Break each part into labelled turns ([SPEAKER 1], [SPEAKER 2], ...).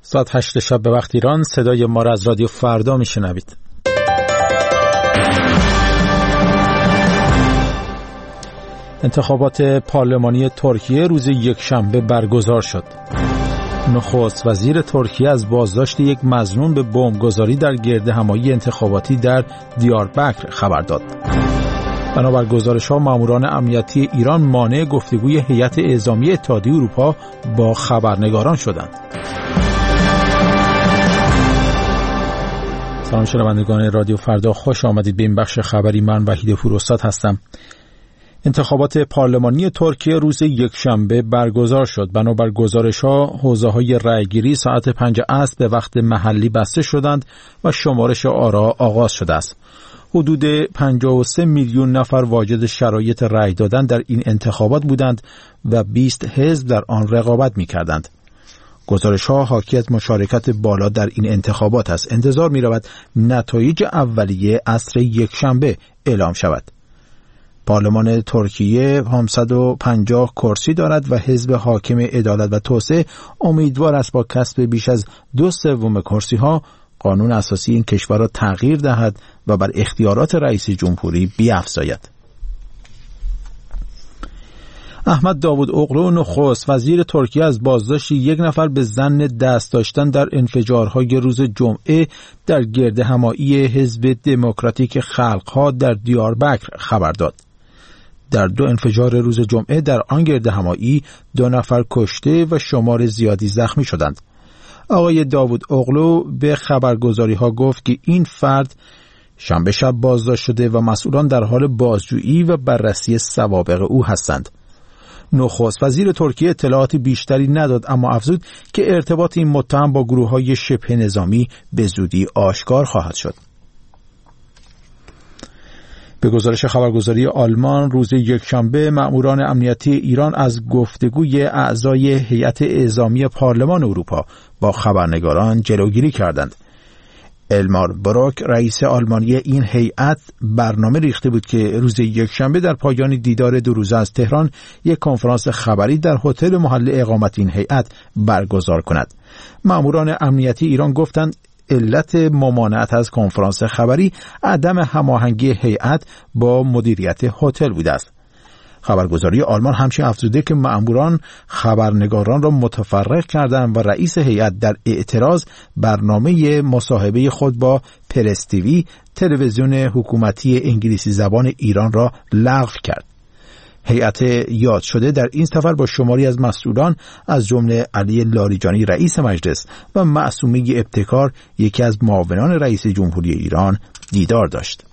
[SPEAKER 1] ساعت 8 شب به وقت ایران. صدای ما را از رادیو فردا میشنوید. انتخابات پارلمانی ترکیه روز یکشنبه برگزار شد. نخست وزیر ترکیه از بازداشت یک مظنون به بمبگذاری در گردهمایی انتخاباتی در دیاربکر خبر داد. بنابر گزارش‌ها ماموران امنیتی ایران مانع گفتگوی هیئت اعزامی اتحادیه اروپا با خبرنگاران شدند. سلام شنوندگان رادیو فردا، خوش آمدید به این بخش خبری. من وحید پوراستاد هستم. انتخابات پارلمانی ترکیه روز یکشنبه برگزار شد. بنابر گزارش‌ها حوزه‌های رأیگیری ساعت 5 عصر به وقت محلی بسته شدند و شمارش آرا آغاز شده است. حدود 53 میلیون نفر واجد شرایط رأی دادن در این انتخابات بودند و 20 حزب در آن رقابت می‌کردند. گزارش‌ها حاکی از مشارکت بالا در این انتخابات است. انتظار می‌رود نتایج اولیه عصر یکشنبه اعلام شود. پارلمان ترکیه 550 کرسی دارد و حزب حاکم عدالت و توسعه امیدوار است با کسب بیش از 2/3 کرسی‌ها قانون اساسی این کشور را تغییر دهد و بر اختیارات رئیس جمهوری بیفزاید. احمد داوودوغلو نخست وزیر ترکیه از بازداشت یک نفر به ظن دست داشتن در انفجارهای روز جمعه در گردهمایی حزب دموکراتیک خلق‌ها در دیاربکر خبر داد. در 2 انفجار روز جمعه در آن گردهمایی 2 نفر کشته و شمار زیادی زخمی شدند. آقای داوودوغلو به خبرگزاری‌ها گفت که این فرد شنبه شب بازداشت شده و مسئولان در حال بازجویی و بررسی سوابق او هستند. نخست وزیر ترکیه اطلاعات بیشتری نداد، اما افزود که ارتباط این متهم با گروه‌های شبه نظامی به زودی آشکار خواهد شد. به گزارش خبرگزاری آلمان روز یکشنبه مأموران امنیتی ایران از گفتگوی اعضای هیئت اعزامی پارلمان اروپا با خبرنگاران جلوگیری کردند. المار بروک رئیس آلمانی این هیئت برنامه ریخته بود که روز یکشنبه در پایان دیدار 2 روزه از تهران یک کنفرانس خبری در هتل محل اقامت این هیئت برگزار کند. مأموران امنیتی ایران گفتند علت ممانعت از کنفرانس خبری عدم هماهنگی هیئت با مدیریت هتل بوده است. خبرگزاری آلمان همچنین افزوده که مأموران خبرنگاران را متفرق کردند و رئیس هیئت در اعتراض برنامه مصاحبه خود با پرس تیوی تلویزیون حکومتی انگلیسی زبان ایران را لغو کرد. هیئت یاد شده در این سفر با شماری از مسئولان از جمله علی لاریجانی رئیس مجلس و معصومه ابتکار یکی از معاونان رئیس جمهوری ایران دیدار داشت.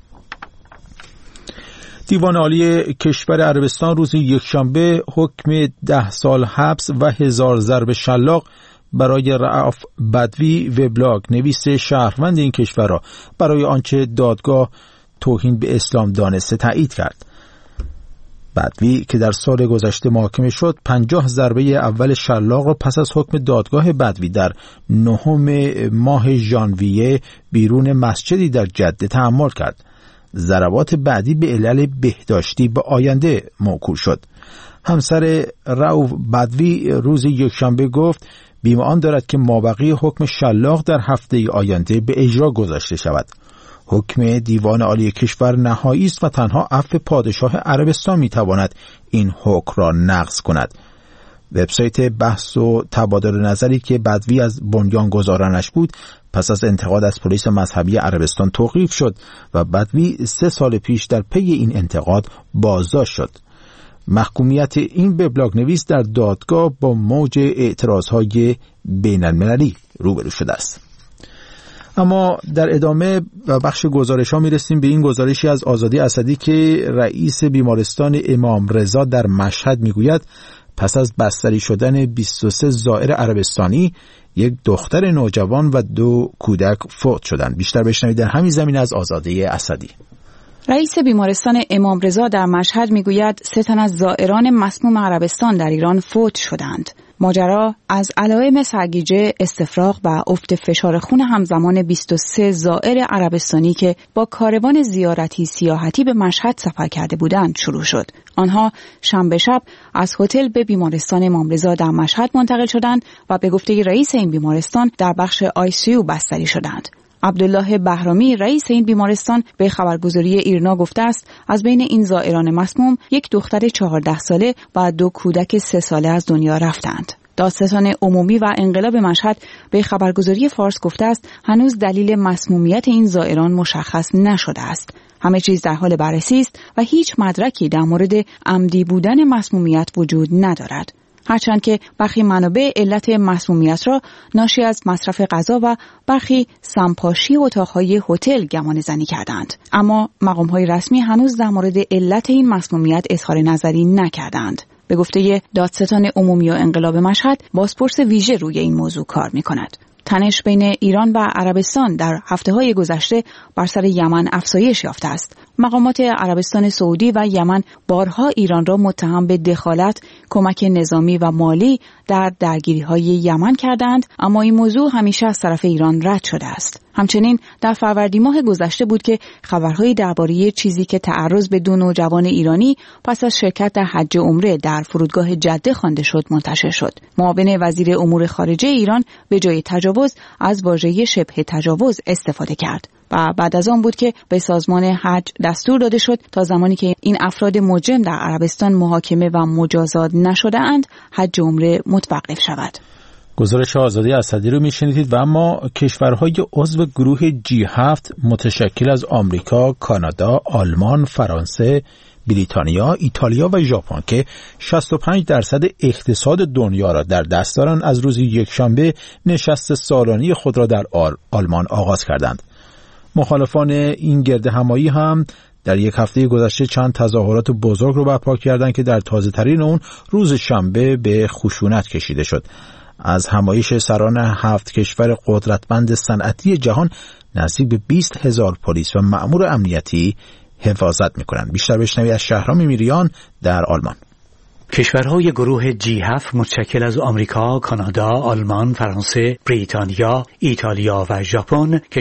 [SPEAKER 1] دیوان عالی کشور عربستان روز یکشنبه حکم 10 سال حبس و 1000 ضرب شلاق برای رعاف بدوی وبلاگ نویس شهروند این کشور را برای آنچه دادگاه توهین به اسلام دانسته تایید کرد. بدوی که در سال گذشته محاکمه شد 50 ضربه اول شلاق را پس از حکم دادگاه بدوی در 9 ماه ژانویه بیرون مسجدی در جده تحمل کرد. ضربات بعدی به علل بهداشتی به آینده موکول شد. همسر رعوف بدوی روز یکشنبه گفت بیمه دارد که مابقی حکم شلاق در هفته آینده به اجرا گذاشته شود. حکم دیوان عالی کشور نهایی است و تنها عفو پادشاه عربستان میتواند این حکم را نقض کند. وبسایت بحث و تبادل نظری که بدوی از بنیانگذارانش بود پس از انتقاد از پلیس مذهبی عربستان توقیف شد و بدوی 3 سال پیش در پی این انتقاد بازداشت شد. محکومیت این وبلاگ نویس در دادگاه با موج اعتراضهای بین المللی روبرو شده است. اما در ادامه و بخش گزارش ها میرسیم به این گزارشی از آزادی اسدی که رئیس بیمارستان امام رضا در مشهد میگوید پس از بستری شدن 23 زائر عربستانی یک دختر نوجوان و 2 کودک فوت شدند. بیشتر بشنوید در همین زمینه از آزادی اسدی.
[SPEAKER 2] رئیس بیمارستان امام رضا در مشهد میگوید 3 تن از زائران مسموم عربستان در ایران فوت شدند. ماجرا از علائم سرگیجه، استفراغ و افت فشار خون همزمان 23 زائر عربستانی که با کاروان زیارتی سیاحتی به مشهد سفر کرده بودند شروع شد. آنها شنبه شب از هتل به بیمارستان امام رضا در مشهد منتقل شدند و به گفته رئیس این بیمارستان در بخش ICU بستری شدند. عبدالله بهرامی رئیس این بیمارستان به خبرگزاری ایرنا گفته است از بین این زائران مسموم یک دختر 14 ساله و 2 کودک 3 ساله از دنیا رفتند. دادستان عمومی و انقلاب مشهد به خبرگزاری فارس گفته است هنوز دلیل مسمومیت این زائران مشخص نشده است. همه چیز در حال بررسی است و هیچ مدرکی در مورد عمدی بودن مسمومیت وجود ندارد. هرچند که برخی منابع علت مسمومیت را ناشی از مصرف غذا و برخی سمپاشی اتاق‌های هتل گمانه‌زنی کردند، اما مقام‌های رسمی هنوز در مورد علت این مسمومیت اظهار نظری نکردند. به گفته دادستان عمومی و انقلاب مشهد، بازپرس ویژه روی این موضوع کار می‌کند. تنش بین ایران و عربستان در هفته‌های گذشته بر سر یمن افزایش یافته است. مقامات عربستان سعودی و یمن بارها ایران را متهم به دخالت، کمک نظامی و مالی در درگیری‌های یمن کردند، اما این موضوع همیشه از طرف ایران رد شده است. همچنین در فروردین ماه گذشته بود که خبرهایی درباره چیزی که تعرض به 2 نوجوان ایرانی پس از شرکت در حج و عمره در فرودگاه جده خوانده شد منتشر شد. معاون وزیر امور خارجه ایران به جای تجاوز از واژه شبه تجاوز استفاده کرد و بعد از آن بود که به سازمان حج دستور داده شد تا زمانی که این افراد مجرم در عربستان محاکمه و مجازات نشده اند حج و عمره متوقف شود.
[SPEAKER 1] گزارش آزادی اسدی رو میشنیدید. و اما کشورهای عضو گروه G7 متشکل از آمریکا، کانادا، آلمان، فرانسه، بریتانیا، ایتالیا و ژاپن که 65% اقتصاد دنیا را در دست دارند، از روز یکشنبه نشست سالانه خود را در آلمان آغاز کردند. مخالفان این گرد همایی هم در یک هفته گذشته چند تظاهرات بزرگ رو برپا کردند که در تازه ترین اون روز شنبه به خشونت کشیده شد. از همایش سران 7 کشور قدرتمند صنعتی جهان نزدیک به 20,000 پلیس و مأمور امنیتی حفاظت میکنند. بیشتر بشنوید از شهرام میریان در آلمان.
[SPEAKER 3] کشورهای گروه G7 متشکل از آمریکا، کانادا، آلمان، فرانسه، بریتانیا، ایتالیا و ژاپن که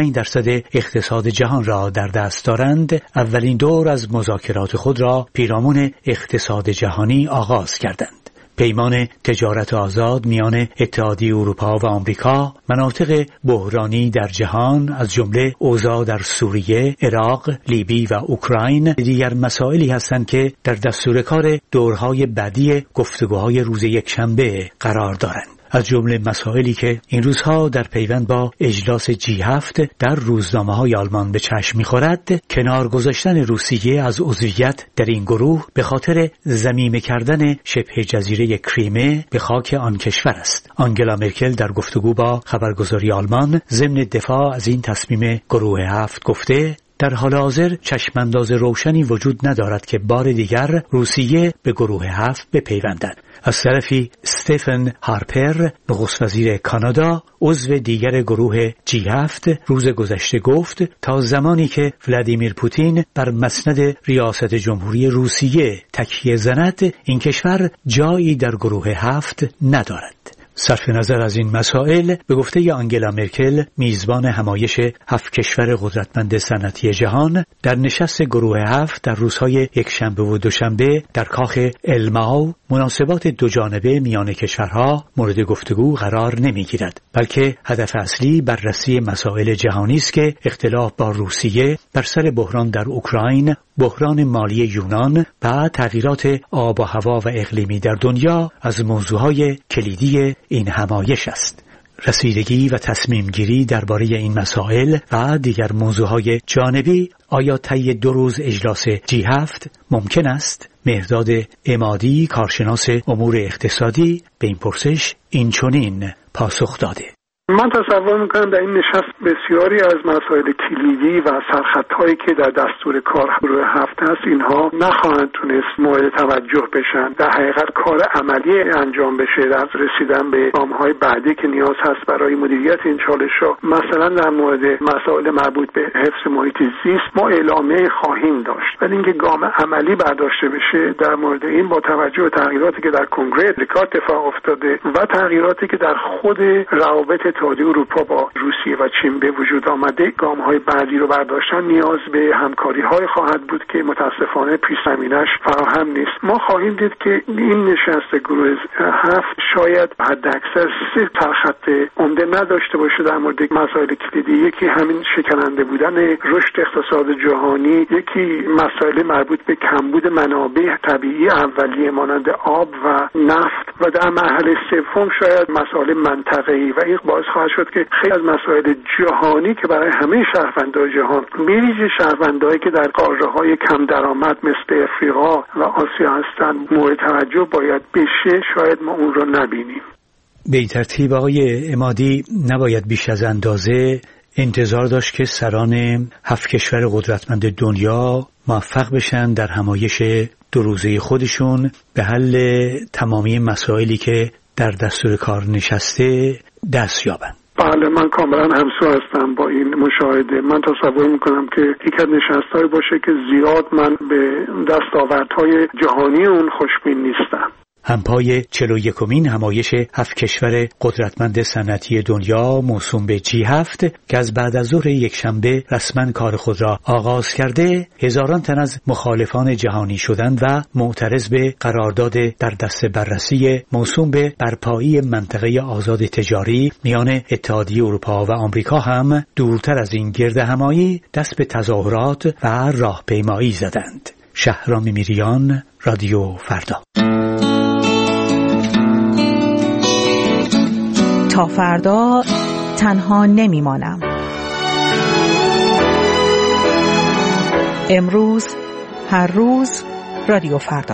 [SPEAKER 3] 65% اقتصاد جهان را در دست دارند، اولین دور از مذاکرات خود را پیرامون اقتصاد جهانی آغاز کردند. پیمان تجارت آزاد میان اتحادیه اروپا و آمریکا، مناطق بحرانی در جهان از جمله اوضاع در سوریه، عراق، لیبی و اوکراین دیگر مسائلی هستند که در دستور کار دورهای بعدی گفتگوهای روز یکشنبه قرار دارند. از جمله مسائلی که این روزها در پیوند با اجلاس G7 در روزنامه‌های آلمان به چشم می‌خورد، کنار گذاشتن روسیه از عضویت در این گروه به خاطر ضمیمه کردن شبه جزیره کریمه به خاک آن کشور است. آنگلا مرکل در گفتگو با خبرگزاری آلمان ضمن دفاع از این تصمیم گروه 7 گفته در حال حاضر چشمانداز روشنی وجود ندارد که بار دیگر روسیه به گروه 7 بپیوندد. از طرفی استفن هارپر، نخست وزیر کانادا، عضو دیگر گروه G7 روز گذشته گفت تا زمانی که ولادیمیر پوتین بر مسند ریاست جمهوری روسیه تکیه زند، این کشور جایی در گروه 7 ندارد. صرف نظر از این مسائل، به گفته آنگلا مرکل، میزبان همایش 7 کشور قدرتمند صنعتی جهان، در نشست گروه 7 در روزهای یکشنبه و دوشنبه در کاخ الماو مناسبات دوجانبه میان کشورها مورد گفتگو قرار نمیگیرد، بلکه هدف اصلی بررسی مسائل جهانی است که اختلاف با روسیه بر سر بحران در اوکراین، بحران مالی یونان و تغییرات آب و هوا و اقلیمی در دنیا از موضوعهای کلیدی این همایش است. رسیدگی و تصمیم گیری درباره این مسائل و دیگر موضوعهای جانبی آیا طی 2 روز اجلاس G7 ممکن است؟ مهرداد عمادی، کارشناس امور اقتصادی، به این پرسش این چنین پاسخ داده.
[SPEAKER 4] من تصور میکنم در این نشست بسیاری از مسائل کلیدی و سرخطهایی که در دستور کار گروه 7 هست اینها نخواهند تونست مورد توجه بشن. در حقیقت کار عملی انجام بشه در رسیدن به گام‌های بعدی که نیاز هست برای مدیریت این چالش‌ها، مثلا در مورد مسائل مربوط به حفظ محیط زیست ما اعلامیه خواهیم داشت، ولی اینکه گام عملی برداشته بشه در مورد این با توجه به تغییراتی که در کنگره امریکا اتفاق افتاده و تغییراتی که در خود روابط اتحادیه اروپا با روسیه و چین به وجود آمده، گام‌های بعدی رو برداشتن نیاز به همکاری‌های خواهد بود که متاسفانه پیش‌زمینه‌اش فراهم نیست. ما خواهیم دید که این نشست گروه 7 شاید حداکثر 3 سرخط عمده نداشته باشه در مورد مسائل کلیدی. یکی همین شکننده بودن رشد اقتصاد جهانی، یکی مسائل مربوط به کمبود منابع طبیعی اولیه مانند آب و نفت و در مرحله سوم شاید مسائل منطقه‌ای و این باعث خواهد شد که خیلی از مسائل جهانی که برای همه شهروندان جهان می‌ریزه شهروندانی که در قاره‌های کم درآمد مثل افریقا و آسیا هستند مورد توجه باید بشه، شاید ما اون رو نبینیم.
[SPEAKER 3] به این ترتیب آقای عمادی نباید بیش از اندازه انتظار داشت که سران 7 کشور قدرتمند دنیا موفق بشن در همایش 2 روزه خودشون به حل تمامی مسائلی که در دستور کار نشسته دست یابن.
[SPEAKER 4] بله، من کاملا همسو هستم با این مشاهده. من تصور میکنم که یک از نشست‌هایی باشه که زیاد من به دستاوردهای جهانی اون خوشبین نیستم.
[SPEAKER 3] همپای 41مین همایش 7 کشور قدرتمند صنعتی دنیا موسوم به G7 که از بعد از ظهر یکشنبه رسما کار خود را آغاز کرده، هزاران تن از مخالفان جهانی شدند و معترض به قرارداد در دست بررسی موسوم به برپایی منطقه آزاد تجاری میان اتحادیه اروپا و آمریکا هم دورتر از این گرد همایی دست به تظاهرات و راهپیمایی زدند. شهرام میریان، رادیو فردا.
[SPEAKER 2] تا فردا تنها نمیمانم. امروز، هر روز، رادیو فردا.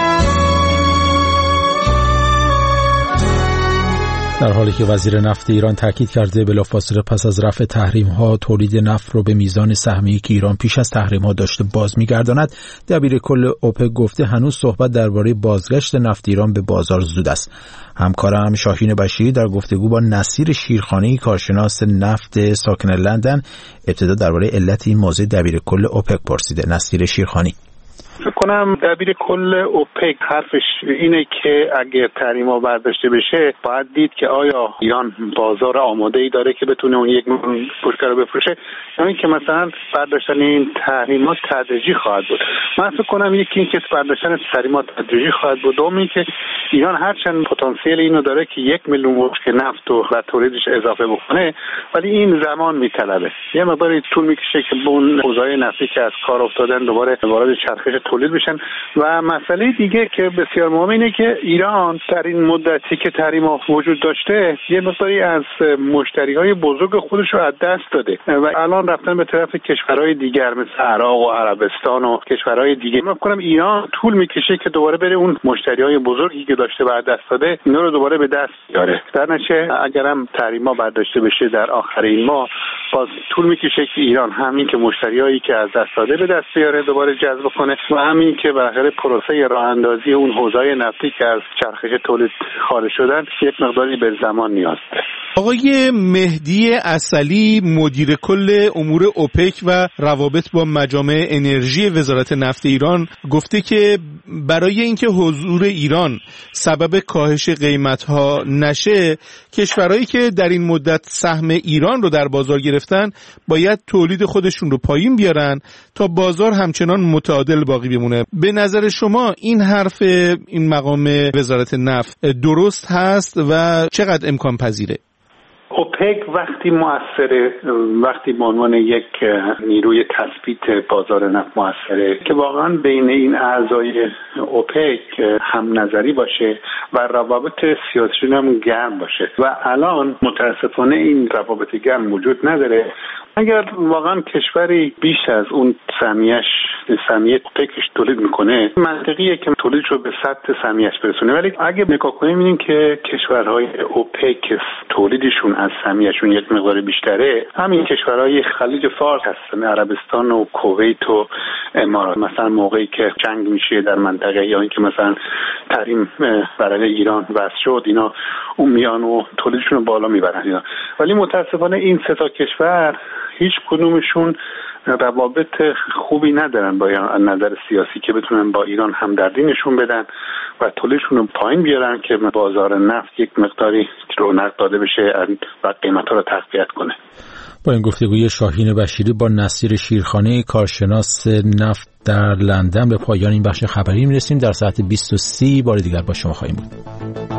[SPEAKER 1] در حالی که وزیر نفت ایران تاکید کرده بلافاصله پس از رفع تحریم‌ها تولید نفت رو به میزان سهمیه‌ای که ایران پیش از تحریم‌ها داشته باز می‌گرداند، دبیر کل اوپک گفته هنوز صحبت درباره بازگشت نفت ایران به بازار زود است. همکارم شاهین بشیری در گفتگو با نصیر شیرخانی کارشناس نفت ساکن لندن ابتدا درباره علت این موضوع دبیر کل اوپک پرسیده. نصیر شیرخانی:
[SPEAKER 5] فکر کنم دبیر کل اوپک حرفش اینه که اگه تحریم‌ها برداشته بشه باید دید که آیا ایران بازار آماده‌ای داره که بتونه اون 1 میلیون بشکه رو بفروشه، یعنی که مثلا برداشتن این تحریم‌ها تدریجی خواهد بود. من فکر کنم یکی این که برداشتن تحریم‌ها تدریجی خواهد بود، دوم این که ایران هرچند پتانسیل اینو داره که 1 میلیون بشکه نفت رو بر تولیدش اضافه بکنه، ولی این زمان میطلبه، یه مقداری طول میکشه که اون حوزه‌های نفتی که از کار افتادن دوباره وارد چرخش تولید بشن. و مسئله دیگه که بسیار مهمه اینه که ایران در این مدتی که تحریم‌ها وجود داشته یه مقداری از مشتری‌های بزرگ خودش رو از دست داده و الان رفتن به طرف کشورهای دیگر مثل عراق و عربستان و کشورهای دیگه. من فکر کنم ایران طول میکشه که دوباره بره اون مشتری‌های بزرگی که داشته بعد دست داده اینا رو دوباره به دست بیاره. در نتیجه اگرم تحریم‌ها برداشته بشه در آخر این ماه، باز طول میکشه که ایران همین که مشتریایی که از دست داده به دست بیاره دوباره جذب کنه و همین که بالاخره پروسه راه اندازی اون حوزه‌های نفتی که از چرخش تولید خارج شدن یک مقداری به زمان نیاز داره.
[SPEAKER 6] آقای مهدی عسلی مدیر کل امور اوپک و روابط با مجامع انرژی وزارت نفت ایران گفته که برای اینکه حضور ایران سبب کاهش قیمت‌ها نشه، کشورهایی که در این مدت سهم ایران رو در بازار گرفتن باید تولید خودشون رو پایین بیارن تا بازار همچنان متعادل باقی بمونه. به نظر شما این حرف این مقام وزارت نفت درست هست و چقدر امکان پذیره؟
[SPEAKER 5] اوپک وقتی مؤثره، وقتی به عنوان یک نیروی تثبیت بازار نفت مؤثره که واقعا بین این اعضای اوپک هم نظری باشه و روابط سیاسی هم گرم باشه و الان متاسفانه این روابط گرم وجود نداره. اگر واقعا کشوری بیش از اون سهمیه اوپکش تولید میکنه، منطقیه که تولیدش رو به سطح سهمیه‌اش برسونه، ولی اگه نگاه کنیم می‌بینیم که کشورهای اوپک تولیدشون از سهمیه‌شون یک مقدار بیشتره، همین کشورهای خلیج فارس هستن، عربستان و کویت و امارات. مثلا موقعی که جنگ میشه در منطقه یا اینکه مثلا تحریم برای ایران وضع شد، اینا اون میان و تولیدشون رو بالا میبرن اینا. ولی متاسفانه این سه تا کشور هیچ کدومشون روابط خوبی ندارن با نظر سیاسی که بتونن با ایران همدردی نشون بدن و تولیدشون رو پایین بیارن که بازار نفت یک مقداری رونق داده بشه و قیمت‌ها رو تقویت کنه.
[SPEAKER 1] با این گفتگوی شاهین بشیری با نصیر شیرخانی کارشناس نفت در لندن به پایان این بخش خبری میرسیم. در ساعت 20:30 بار دیگر با شما خواهیم بود.